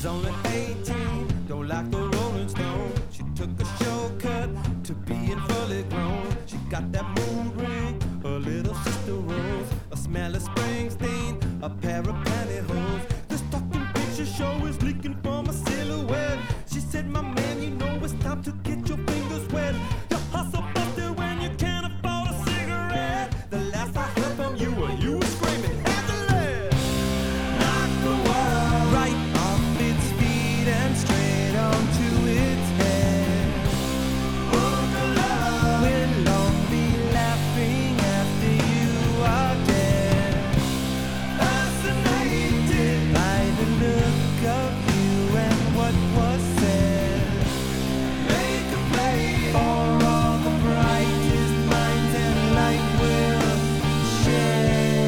She's only 18, don't like the Rolling Stone. She took a shortcut to being fully grown. She got that moon ring, her little sister Rose, a smell of Springsteen, a pair of pantyhose. This fucking picture show is leaking from a silhouette. She said, my man, you know it's time to get your fingers wet. Your hustle busted when you can't afford a cigarette. The last I heard from you were screaming, Angela! Knock the world right off its feet and straight onto its head. Boogaloo, we'll all be laughing after you are dead. Fascinated by the look of you and what was said. Make a play for all the brightest minds and light will share.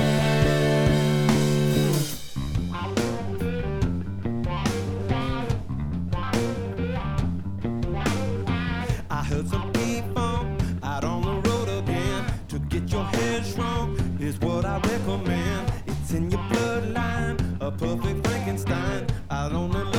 I heard some P-Funk out on the road again. To get your head shrunk, here's what I recommend. It's in your bloodline, a perfect Frankenstein. Out on the